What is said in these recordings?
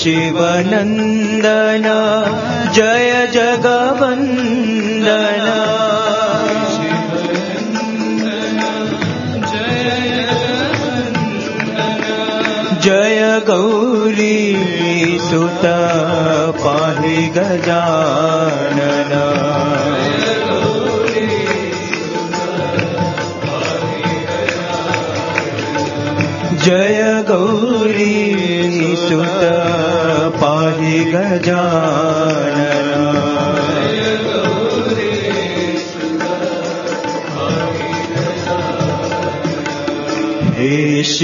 शिवनंदन जय जगवंदन जय गौरी सुत पाहि गजानन जय गौरी सुत पाहि गजानन हे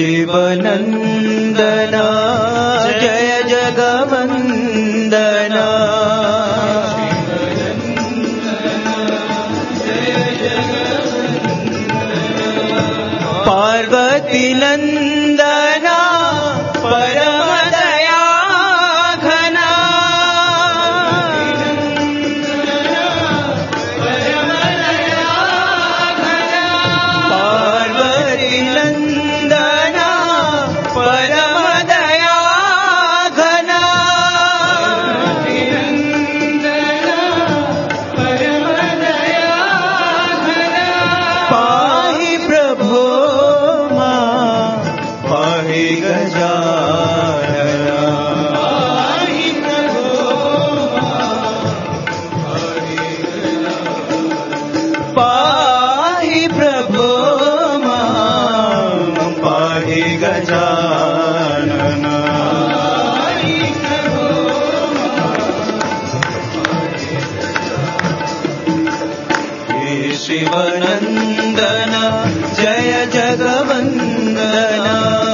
शिवनंदना जय जगवंदना पार्वती नंदना परम दया घना पार्वती नंदना परम दया घना पाहि प्रभो पाहि गजानन पाहि प्रभो पाहि गजानन हे शिवनंदन जय जगवंदना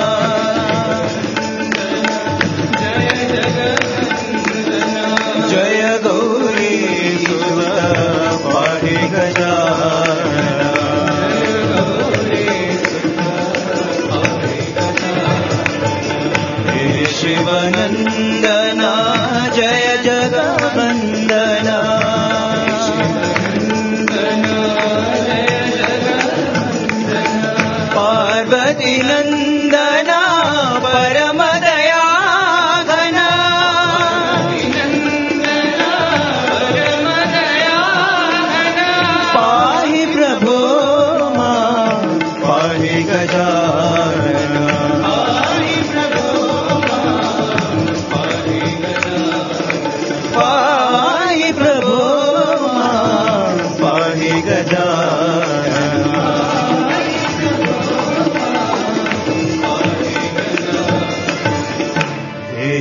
जय गौरी सुत पाहि गजानन हे शिवनंदना जय जगवंदना पार्वती नंदना परम दया घना पाहि प्रभो पाहि गजानन पाहि प्रभो पाहि गजानन हे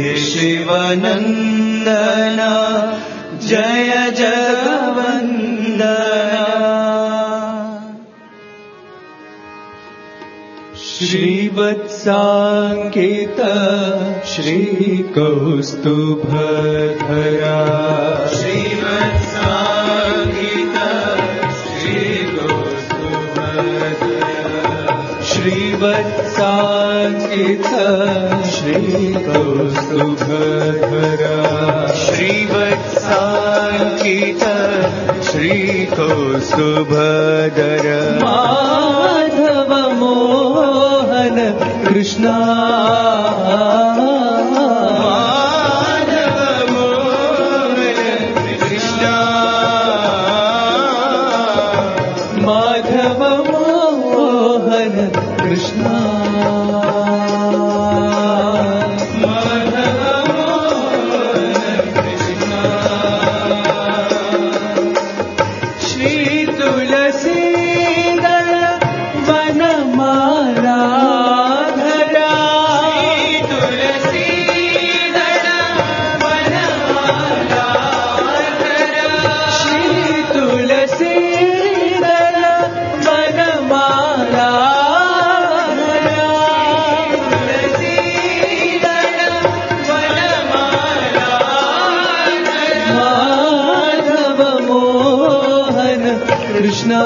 शिवनंदना जय जगवंदना श्रीवत्साङ्कित श्रीकौस्तुभधरा श्रीवत्साङ्कित श्रीवत्साङ्कित श्रीकौस्तुभधरा श्रीवत्साङ्कित श्रीकौस्तुभधरा माधव मोहन कृष्णा माधव मोहन कृष्णा माधव मोहन कृष्णा कृष्णा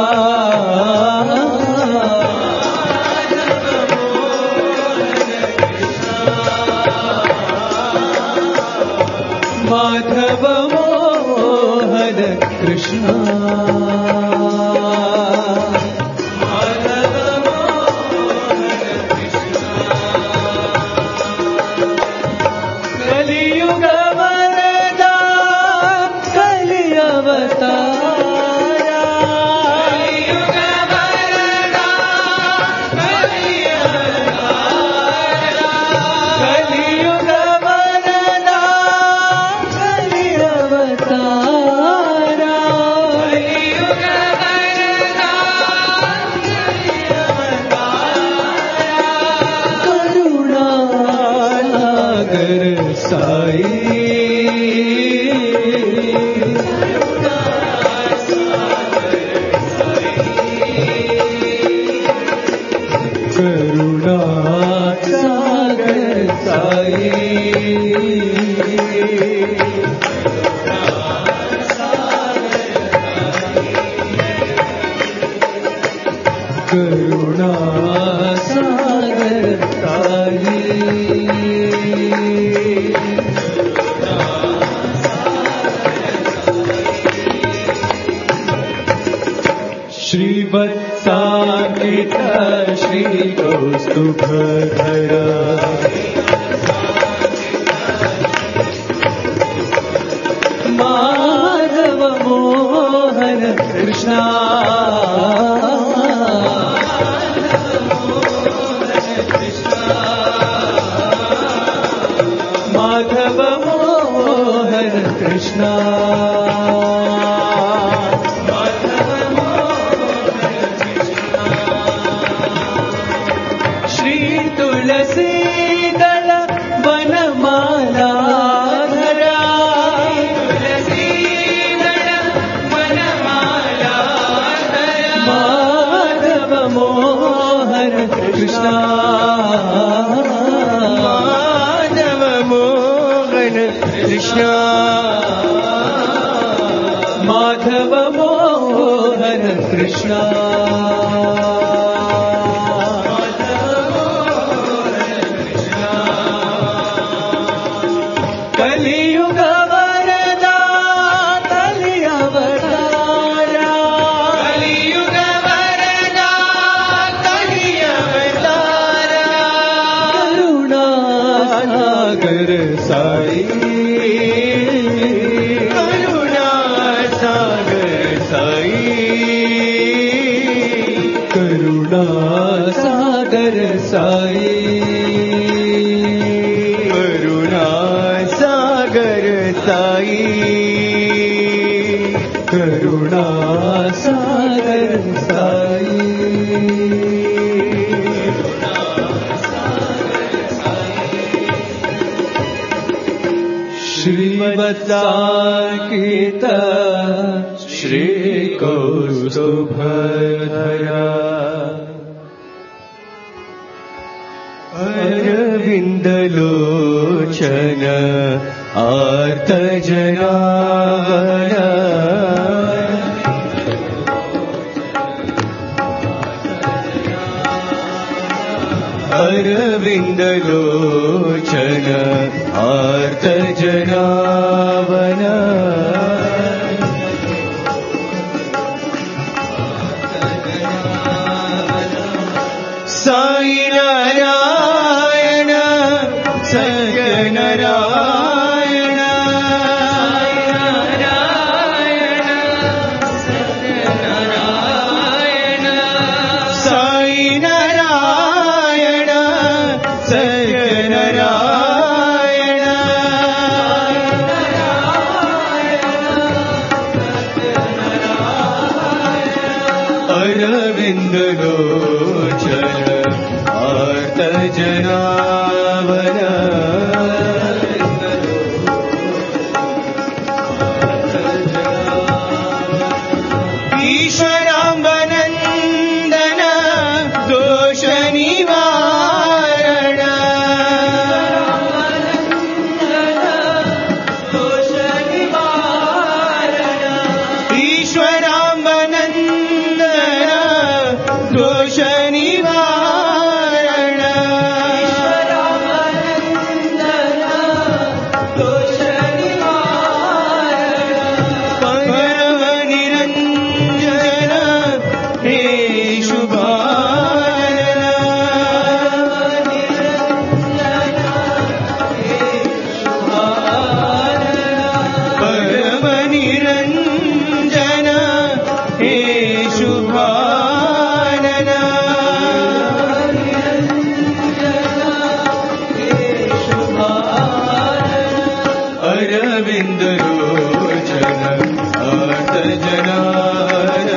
माधव मोहन कृष्णा करुणा सागर साई श्रीवत्सांकित श्री कौस्तुभधर माधव मोहन कृष्णा माधव मोहन कृष्णा श्री तुलसीदल वनमाला धरा माधव मोहन कृष्णा माधव मोहन कृष्णा माधव मोहन कृष्णा कलियुग वरदा कलिअवतारा कलियुग वरदा कलिअवतारा करुणा सागर साई करुणा सागर साई करुणा सागर साई करुणा सागर साई श्रीवत्सांकित श्री कौस्तुभधरा अरविन्दलोचन आर्तजनावन अरविन्दलोचन आर्तजनावन साई नारायण सत्यनारायण साई नारायण सत्यनारायण अरविन्दलोचन आर्तजनावन ईश्वराम्बनन्दन दोष निवारण ईश्वराम्बनन्दन दोष निवारण परम निरंजन हे शुभानन परम निरंजन हे शुभानन अरविन्दलोचन आर्तजनावन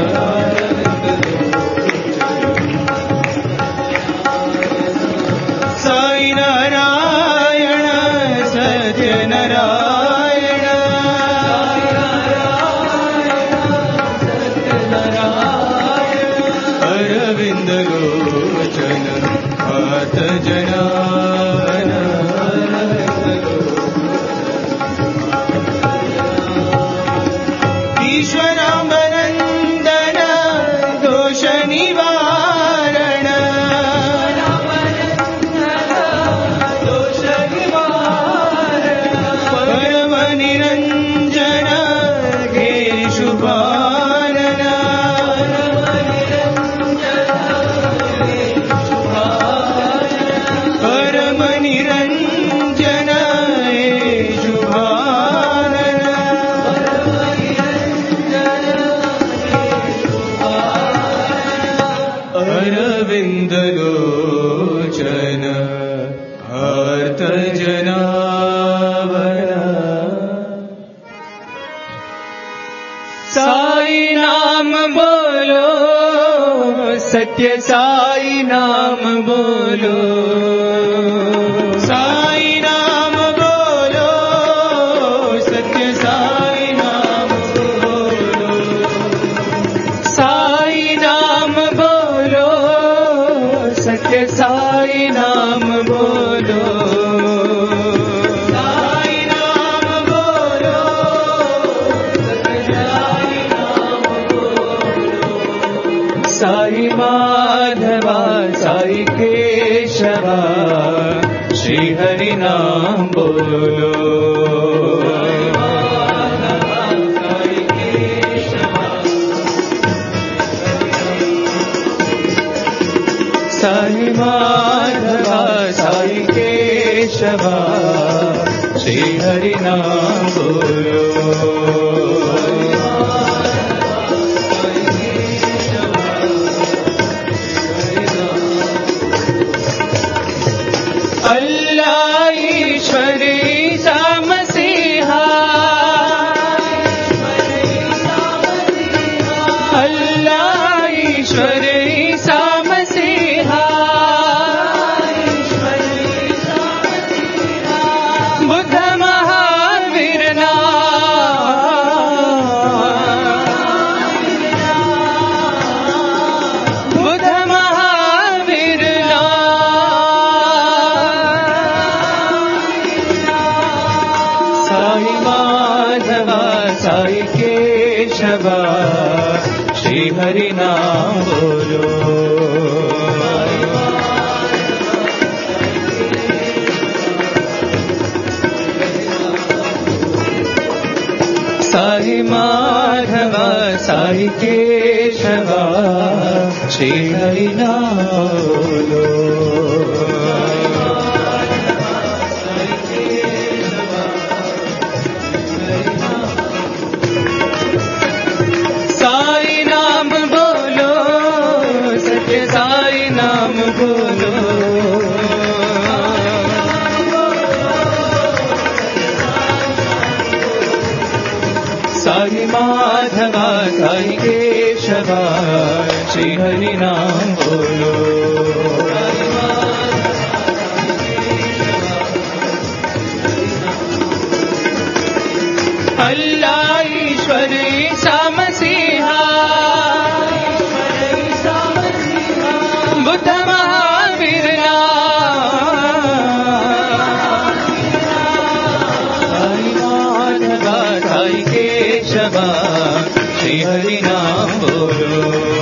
साई नारायण सत्यनारायण अरविन्दलोचन आर्तजनावन ईश्वराम्बनन्दन दोष निवारण अरविन्दलोचन आर्तजनावरा साई नाम बोलो सत्य साई नाम बोलो साई नाम बोलो सत्य साई नाम बोलो साई नाम बोलो सत्य साई नाम बोलो साई नाम बोलो सत्य साई नाम बोलो साई माधवा साई केशवा श्री हरि नाम बोलो साई माधवा साई केशवा श्री हरि नाम बोलो अल्लाह ईश्वरी सामसीहा अल्लाह ईश्वरी सामसीहा बुद्ध महावीर बुद्ध महावीर साई माधवा साई केशवा श्री हरि नाम बोलो साई माधवा साई केशवा श्री हरि नाम बोलो साई नाम बोलो सत्य साई नाम बोलो साई माधवा साई केशवा श्री हरि नाम बोलो अल्लाह ईश्वरी सामसीहा बुद्ध महावीर साई माधवा साई केशवा श्री हरि नाम बोलो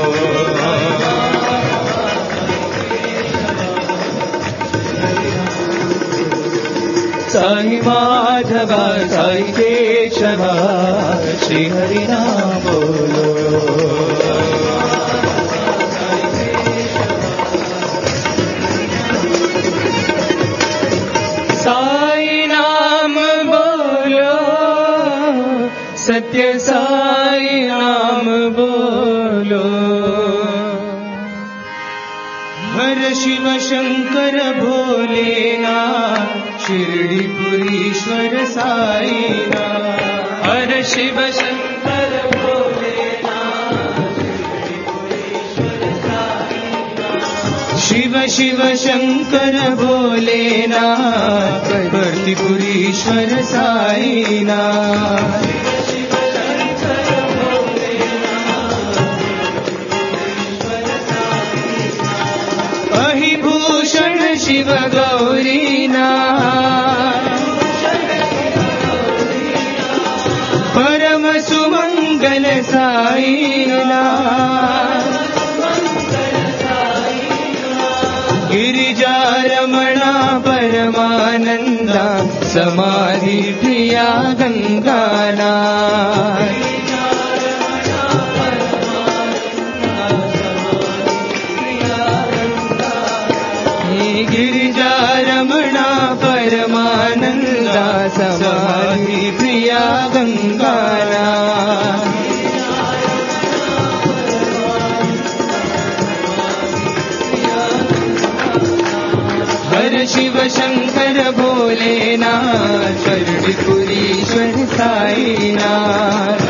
साई माधवा साई केशवा श्री हरि नाम बोलो साई नाम बोलो सत्य साई नाम बोलो हर शिव शंकर भोलेनाथ शिरडीपुरीश्वर साईनाथ हर शिव शंकर भोलेनाथ शिव शिव शंकर भोलेनाथ भक्तिपुरीश्वर साईनाथ अहिभूषण शिव गौरीनाथ परम सुमंगल साईनाथ गिरिजारमणा परमानंदा समाधि प्रिया गंगानाथ गिरिजारमणा परमानंदा समाधि प्रिया गंगानाथ शिव शंकर भोलेनाथ स्वर्णपुरीश्वर साईनाथ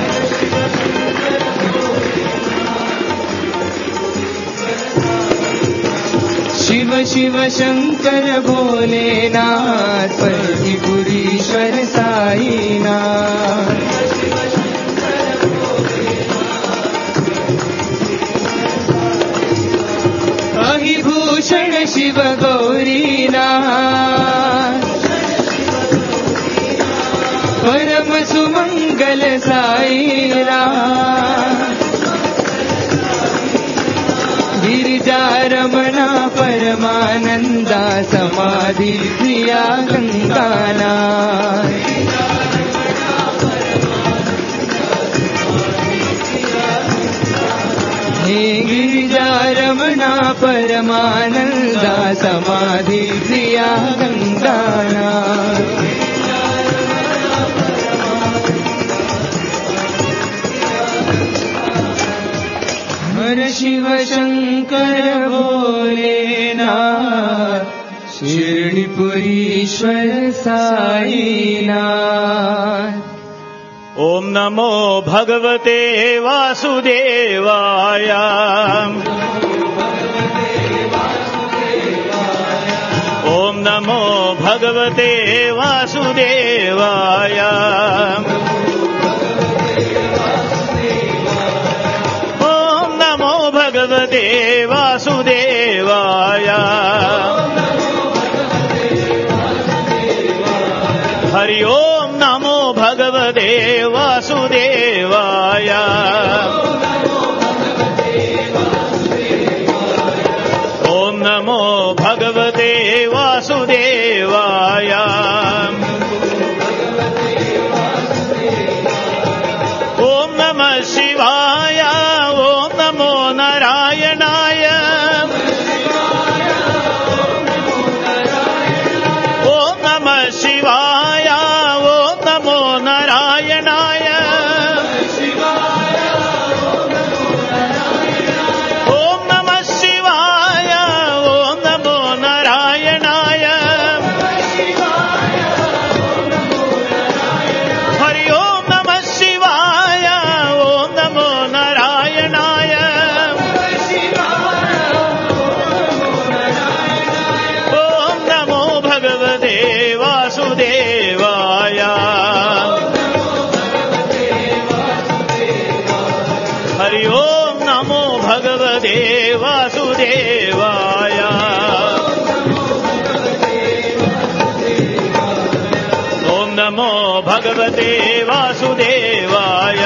शिव शिव शंकर भोलेनाथ स्वर्णपुरीश्वर साईनाथ अहिभूषण शिव गौरीनाथ परम सुमंगल साईनाथ गिरिजा रमणा परमानंदा समाधि प्रिया गंगानाथ हे गिरिजा रमणा परमानंदा समाधि प्रिया गंगानाथ हर शिव शंकर भोलेनाथ शिरडीपुरीश्वर साईनाथ। ओम नमो भगवते वासुदेवाय। ओम नमो भगवते वासुदेवाय। ओम नमो भगवते वासुदेवाय। हरि ओम नमो भगवते वासुदेवाय। ओम नमो भगवते वासुदेवाय। ओम नमः शिवाय। ओम नमो नारायणाय। ओम नमः शिवाय। ओम नमो नारायणाय। ओम नमः शिवाय। ओम नमो नारायणाय। हरि ओम नमः शिवाय। ओम नमो नारायणाय। ओम नमो भगवते वासुदेवाय। हरि ओम नमो भगवते वासुदेवाय। ओम नमो भगवते वासुदेवाय।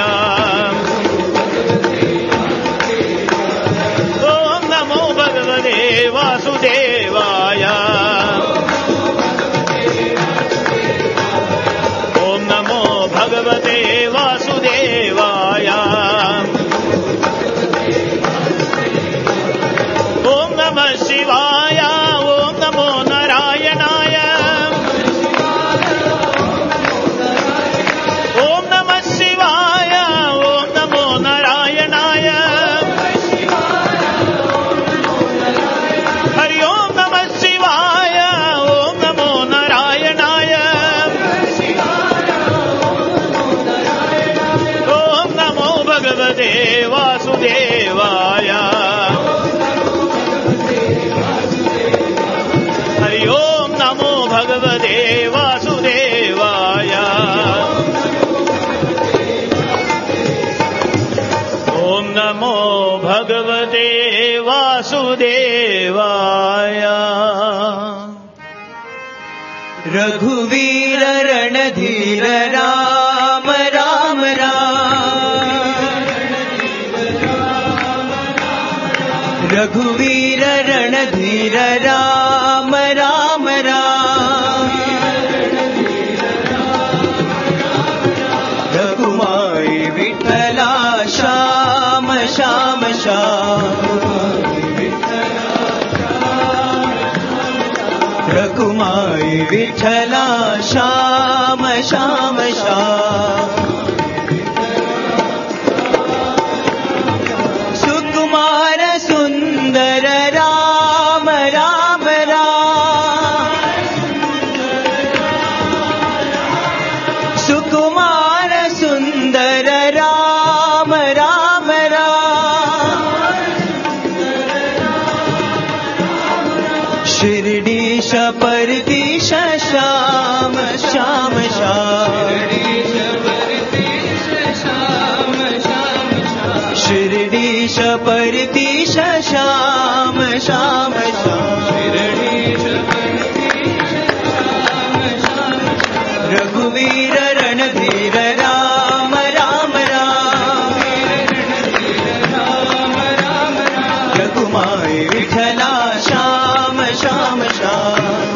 ओम नमो भगवते वासुदेवाय। ओम नमो भगवते वासुदेवाय। ओम नमः शिवाय। ओम नमो नारायणाय। ओम नमः शिवाय। ओम नमो नारायणाय। हरि ओम नमः शिवाय। ओम नमो नारायणाय। ओम नमो भगवते वासुदेवाय। हरि ओम नमो भगवते वासुदेवाय। ओम नमो भगवते वासुदेवाय। रघुवीर रणधीर राम राम राम। रघुवीर रणधीर राम राम राम। रघुमाई विठ्ठला श्याम श्याम श्याम। रघुमाई विठ्ठला श्याम श्याम श्याम। सुकुमार सुंदर राम राम राम। परतीश श्याम श्याम श्याम शिरडीश परतीश श्याम श्याम रघुवीर रणधीर राम राम राम रघुमाई विठला श्याम श्याम श्याम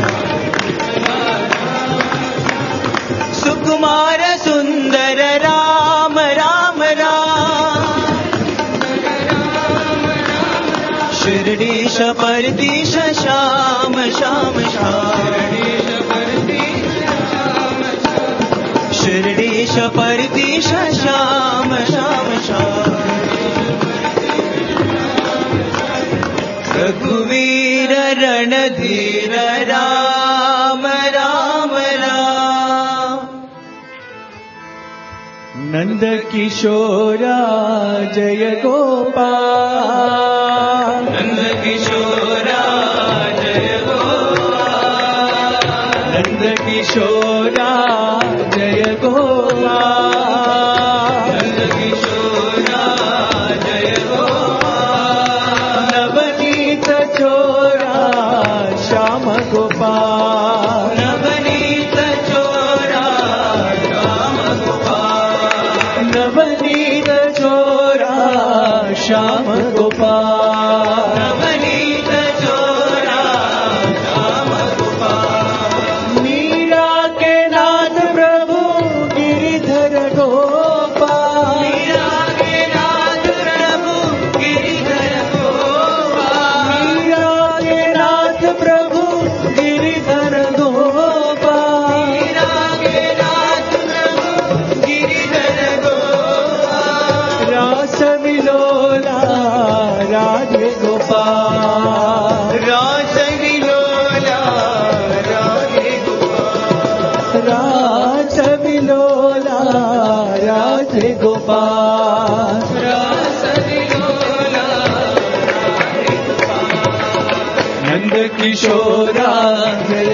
सुकुमार सुंदर राम राम राम शिरडीश परतीश श्याम श्याम श्याम शिरडीश परतीश श्याम श्याम श्याम रघुवीर रणधीर राम राम राम नंद किशोरा जय गोपाल नंद किशोरा जय गोपाल नंद किशोरा जय गोपाल नंद किशोरा जय गोपाल नवनीत चोरा श्याम गोपाल नवनीत चोरा श्याम गोपाल नवनीत चोरा श्याम गोपाल नवनीत चोरा श्याम गोपाल मीरा के नाथ प्रभु गिरिधर गोपाल मीरा के नाथ प्रभु गिरिधर गोपाल मीरा के नाथ प्रभु गिरिधर गोपाल मीरा के नाथ प्रभु गिरिधर गोपाल रास विलोला राधे गोपाल रास विलोला राधे गोपाल रास विलोला राधे गोपाल रास विलोला राधे गोपाल नंद किशोरा जय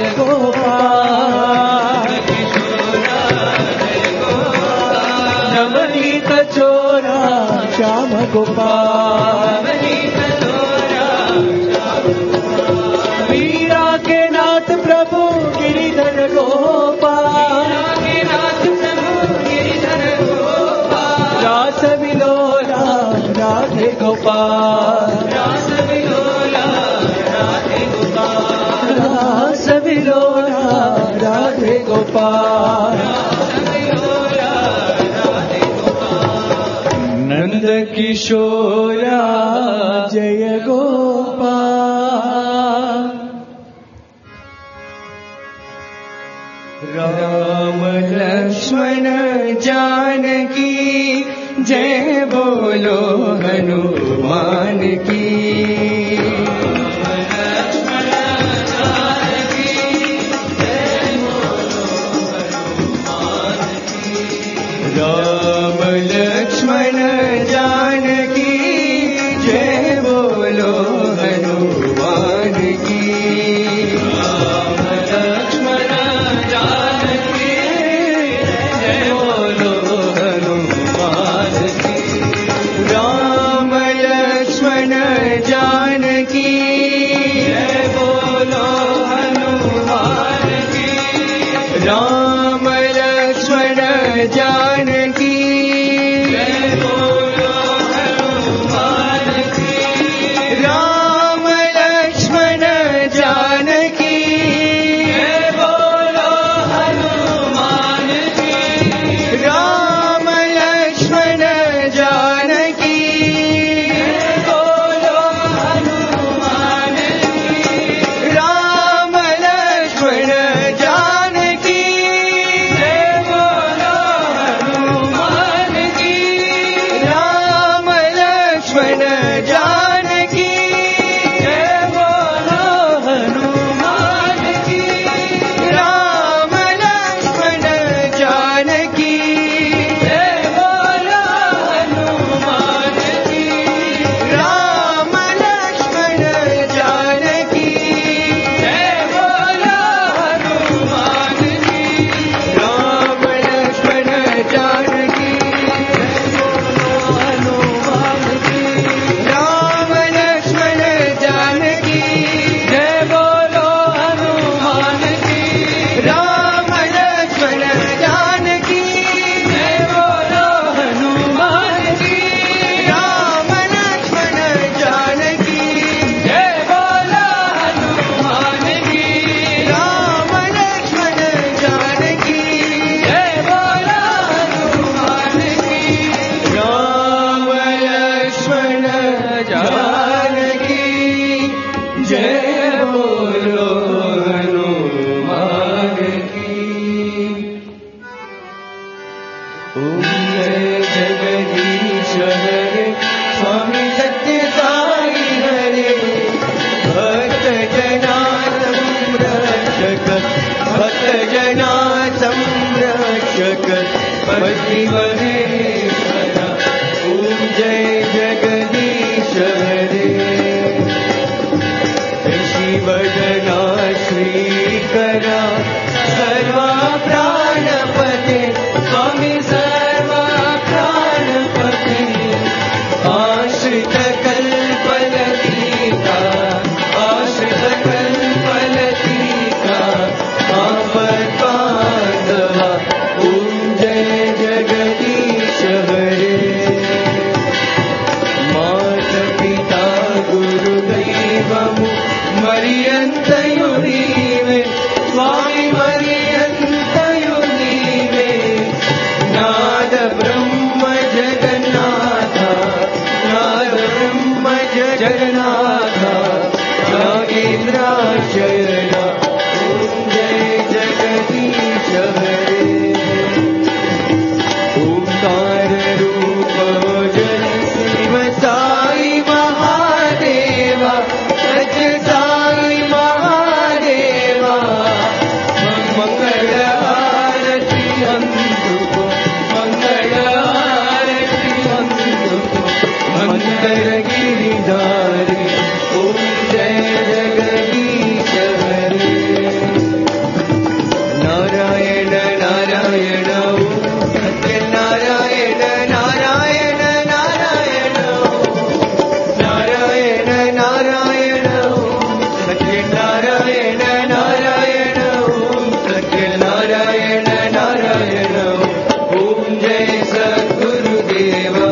गोपाल किशोरा जय गोपाल नवनीत चोरा श्याम गोपाल नवनीत चोरा श्याम गोपाल मीरा के नाथ प्रभु गिरिधर गोपाल के नाथ प्रभु गिरिधर गोपाल रास विलोला राधे गोपाल रास विलोला राधे गोपाल रास विलोला राधे गोपाल नंद किशोरा जय गोपाल राम लक्ष्मण जानकी जय बोलो हनुमान की राम लक्ष्मण जानकी जय बोलो हनुमान की राम लक्ष्मण जानकी जय बोलो हनुमान की राम लक्ष्मण श्री महेश्वरा ओम जय जगदीश हरे शिवदना श्रीकरा सर्वा प्राणपते स्वामी सर्वा प्राणपते आश्रित कल्पलतिका आश्रित कल्पलतिका आपत्पादवा ओम जय जगदीश हरे माता पिता गुरुदैवमु मरियन्तयु नीवे स्वामी मरियन्तयु नीवे नाद ब्रह्म जगन्नाथ नाद ब्रह्म जगन्नाथ नागेन्द्राशयना ओम जय जगदीश हरे ओंकार रूप जय शिव साई महादेवा सत्य साई महादेवा मंगल आरती अंधुको मंगल आरती अंधुको मंगल गिरिधारी ओम जय जगदीश हरे नारायण नारायण ओम सत्य नारायण नारायण नारायण नारायण नारायण ओम सत्य नारायण नारायण ओम सत्य नारायण नारायण ओम जय सद्गुरुदेवा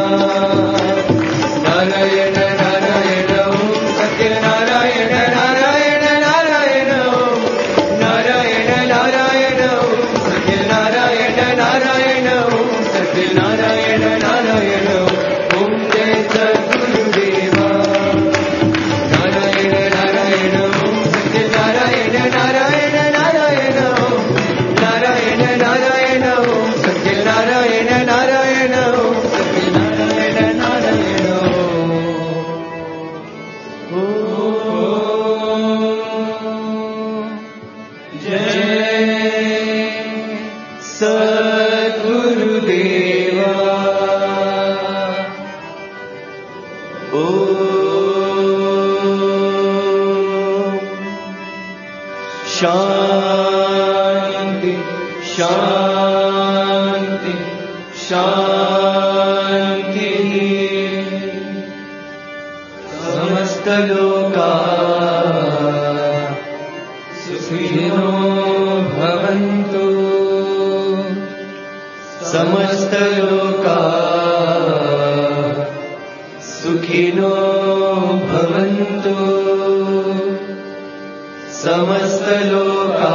नारायण नारायण ओम सत्य नारायण नारायण नारायण ओम नारायण नारायण ओम सत्य नारायण नारायण ओम सत्य नारायण नारायण ओम जय सद्गुरुदेवा नारायण नारायण ओम सत्य नारायण नारायण नारायण ओम नारायण नारायण ओम सत्य नारायण नारायण ओम सत्य नारायण नारायण ओम जय सद्गुरुदेवा ओम शांति शांति शांति समस्त लोका सुखिनो भवन्तु समस्त लोका सुखिनो भवन्तु समस्त लोका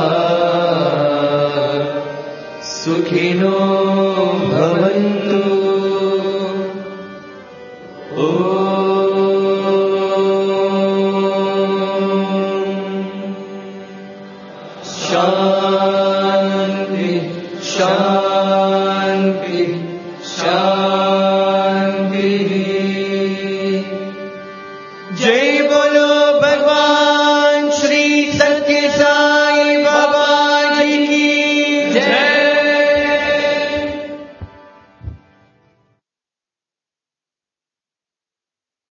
सुखिनो भवन्तु शांति शांति